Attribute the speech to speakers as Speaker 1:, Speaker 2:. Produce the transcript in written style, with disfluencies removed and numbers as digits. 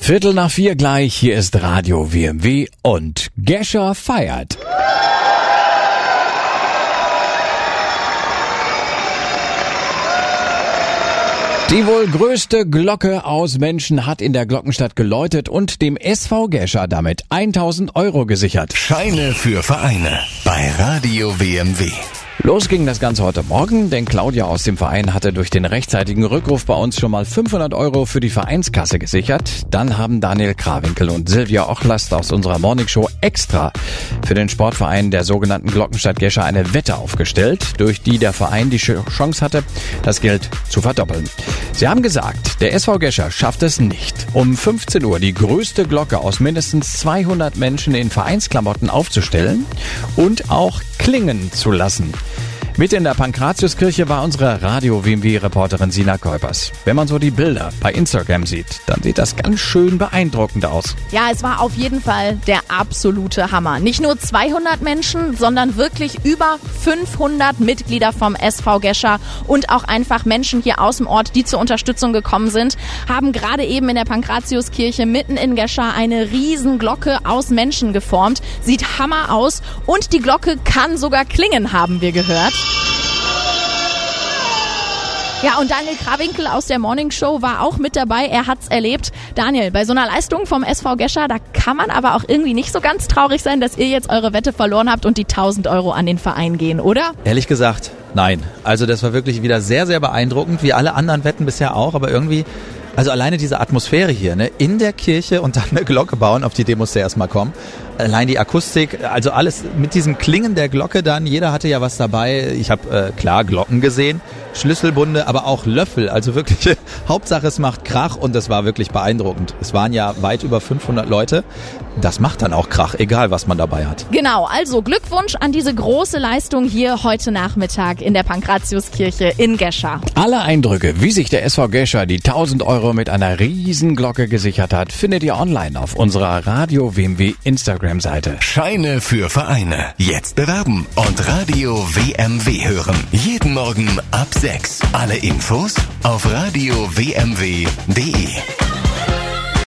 Speaker 1: 3:15 gleich, hier ist Radio WMW und Gescher feiert. Die wohl größte Glocke aus Menschen hat in der Glockenstadt geläutet und dem SV Gescher damit 1.000 € gesichert.
Speaker 2: Scheine für Vereine bei Radio WMW.
Speaker 1: Los ging das Ganze heute Morgen, denn Claudia aus dem Verein hatte durch den rechtzeitigen Rückruf bei uns schon mal 500 € für die Vereinskasse gesichert. Dann haben Daniel Krawinkel und Silvia Ochlast aus unserer Morningshow extra für den Sportverein der sogenannten Glockenstadt Gescher eine Wette aufgestellt, durch die der Verein die Chance hatte, das Geld zu verdoppeln. Sie haben gesagt, der SV Gescher schafft es nicht, um 15 Uhr die größte Glocke aus mindestens 200 Menschen in Vereinsklamotten aufzustellen und auch klingen zu lassen. Mit in der Pankratiuskirche war unsere Radio-WMW-Reporterin Sina Kuipers. Wenn man so die Bilder bei Instagram sieht, dann sieht das ganz schön beeindruckend aus.
Speaker 3: Ja, es war auf jeden Fall der absolute Hammer. Nicht nur 200 Menschen, sondern wirklich über 500 Mitglieder vom SV Gescher und auch einfach Menschen hier aus dem Ort, die zur Unterstützung gekommen sind, haben gerade eben in der Pankratiuskirche mitten in Gescher eine riesen Glocke aus Menschen geformt. Sieht Hammer aus und die Glocke kann sogar klingen, haben wir gehört. Ja, und Daniel Krawinkel aus der Morningshow war auch mit dabei. Er hat's erlebt. Daniel, bei so einer Leistung vom SV Gescher, da kann man aber auch irgendwie nicht so ganz traurig sein, dass ihr jetzt eure Wette verloren habt und die 1.000 € an den Verein gehen, oder?
Speaker 4: Ehrlich gesagt, nein. Also das war wirklich wieder sehr, sehr beeindruckend, wie alle anderen Wetten bisher auch, aber irgendwie, also alleine diese Atmosphäre hier, ne, in der Kirche und dann eine Glocke bauen, auf die Idee musste erstmal kommen. Allein die Akustik, also alles mit diesem Klingen der Glocke dann, jeder hatte ja was dabei. Ich habe klar Glocken gesehen, Schlüsselbunde, aber auch Löffel, also wirklich Hauptsache es macht Krach und das war wirklich beeindruckend. Es waren ja weit über 500 Leute, das macht dann auch Krach, egal was man dabei hat.
Speaker 3: Genau, also Glückwunsch an diese große Leistung hier heute Nachmittag in der Pankratiuskirche in Gescher.
Speaker 1: Alle Eindrücke, wie sich der SV Gescher die 1.000 € mit einer riesen Glocke gesichert hat, findet ihr online auf unserer Radio WMW Instagram-Seite.
Speaker 2: Scheine für Vereine. Jetzt bewerben und Radio WMW hören. Jeden Morgen ab 6. Alle Infos auf radiowmw.de.